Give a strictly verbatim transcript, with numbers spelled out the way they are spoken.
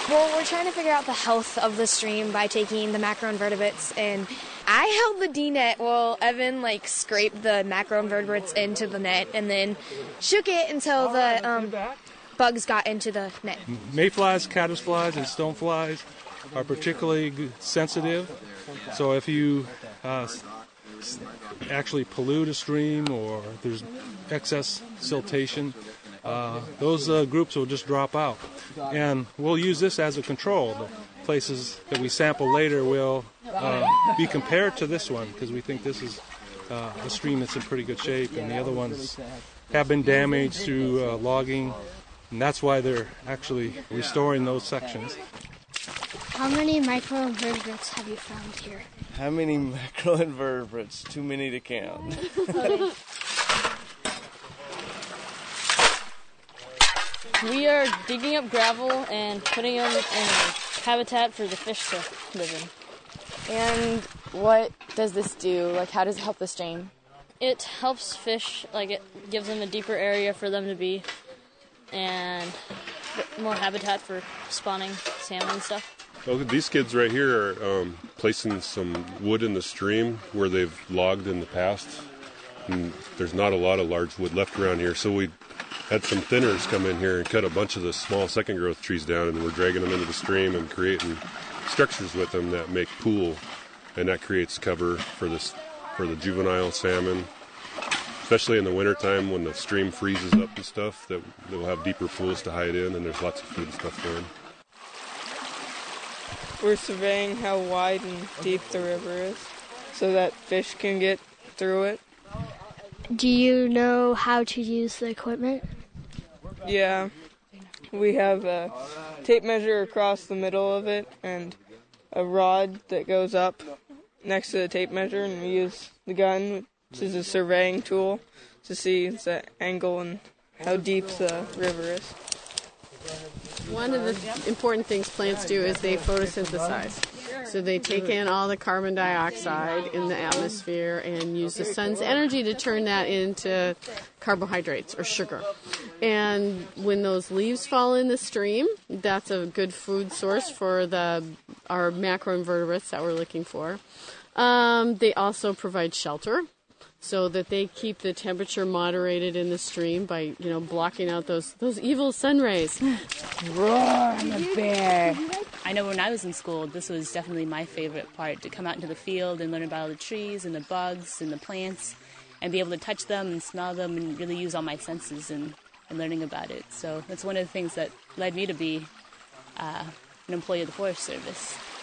Well, we're trying to figure out the health of the stream by taking the macroinvertebrates, and I held the D-net while Evan, like, scraped the macroinvertebrates into the net and then shook it until the um, bugs got into the net. Mayflies, caddisflies, and stoneflies are particularly sensitive, so if you uh, actually pollute a stream or there's excess siltation, uh, those uh, groups will just drop out. And we'll use this as a control. The places that we sample later will uh, be compared to this one because we think this is uh, a stream that's in pretty good shape, and the other ones have been damaged through uh, logging, and that's why they're actually restoring those sections. How many microinvertebrates have you found here? How many macroinvertebrates? Too many to count. We are digging up gravel and putting them in habitat for the fish to live in. And what does this do? Like, how does it help the stream? It helps fish, like it gives them a deeper area for them to be and more habitat for spawning salmon and stuff. Well, these kids right here are um, placing some wood in the stream where they've logged in the past. And there's not a lot of large wood left around here, so we had some thinners come in here and cut a bunch of the small second growth trees down, and we're dragging them into the stream and creating structures with them that make pool, and that creates cover for this for the juvenile salmon, especially in the wintertime when the stream freezes up and stuff, that they'll have deeper pools to hide in, and there's lots of food and stuff for them. We're surveying how wide and deep the river is so that fish can get through it. Do you know how to use the equipment? Yeah, we have a tape measure across the middle of it and a rod that goes up next to the tape measure, and we use the gun, which is a surveying tool, to see the angle and how deep the river is. One of the important things plants do is they photosynthesize. So they take in all the carbon dioxide in the atmosphere and use the sun's energy to turn that into carbohydrates or sugar. And when those leaves fall in the stream, that's a good food source for the our macroinvertebrates that we're looking for. Um, they also provide shelter, so that they keep the temperature moderated in the stream by, you know, blocking out those those evil sun rays. Roar, the bear. I know when I was in school, this was definitely my favorite part, to come out into the field and learn about all the trees and the bugs and the plants and be able to touch them and smell them and really use all my senses in, in learning about it. So that's one of the things that led me to be uh, an employee of the Forest Service.